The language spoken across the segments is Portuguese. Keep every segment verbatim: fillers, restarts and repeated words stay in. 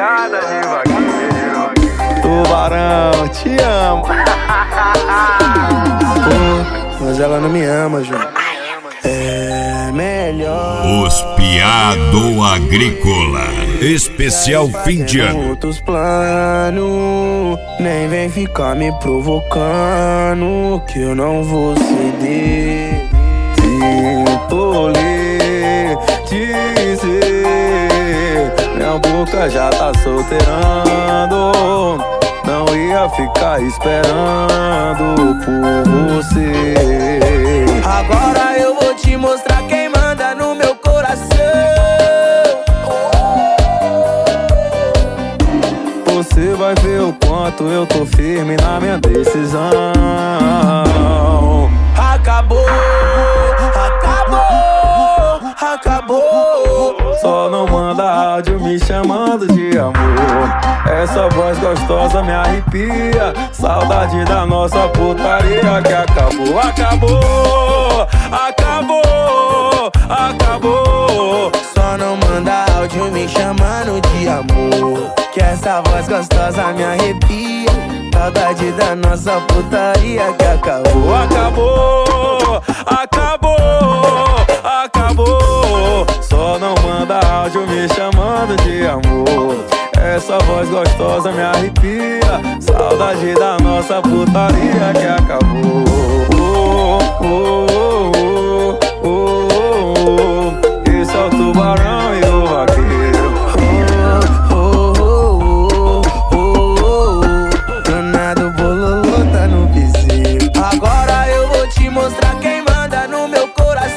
Picada de vaqueiro. Tubarão, te amo. Pô, mas ela não me ama, João. É melhor. Os Piado Agrícola. Especial fim de ano. Outros planos, nem vem ficar me provocando, que eu não vou ceder. Sinto lhe dizer, minha boca já tá solteirando. Não ia ficar esperando por você. Agora eu vou te mostrar quem manda no meu coração. Você vai ver o quanto eu tô firme na minha decisão. Acabou, acabou, acabou. Só não manda áudio me chamando de amor. Essa voz gostosa me arrepia. Saudade da nossa putaria que acabou, acabou, acabou, acabou. Só não manda áudio me chamando de amor, que essa voz gostosa me arrepia. Saudade da nossa putaria que acabou, acabou, acabou, acabou. Só não manda áudio me chamando de amor. Essa voz gostosa me arrepia. Saudade da nossa putaria que acabou. Oh, oh, oh, oh, oh, oh. Esse é o tubarão e o vaqueiro. Oh, oh, oh, oh, oh, oh. Danado bololô tá no piseiro. Agora eu vou te mostrar quem manda no meu coração.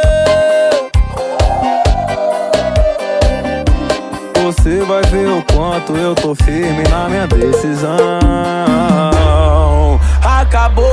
Você vai ver o quanto eu tô firme na minha decisão. Acabou,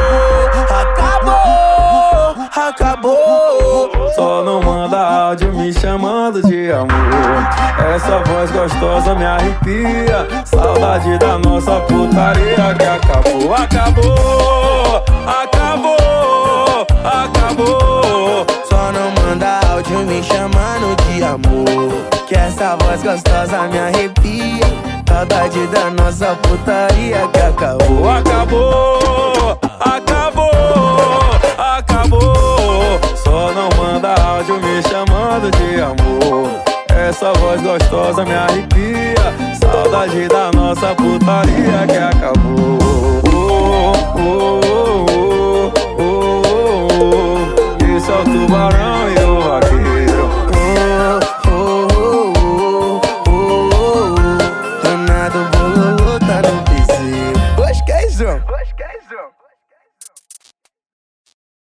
acabou, acabou. Só não manda áudio me chamando de amor. Essa voz gostosa me arrepia. Saudade da nossa putaria que acabou, acabou, acabou, acabou. Só não manda áudio me chamando de amor, que essa voz gostosa me arrepia. Saudade da nossa putaria que acabou, acabou, acabou, acabou. Só não manda áudio me chamando de amor. Essa voz gostosa me arrepia. Saudade da nossa putaria que acabou. Oh, oh, oh, oh, oh, oh. Esse é o tubarão e o vaqueiro. Oh, oh, oh, oh, oh, oh. Danado bololô tá no piseiro. Gostei, João.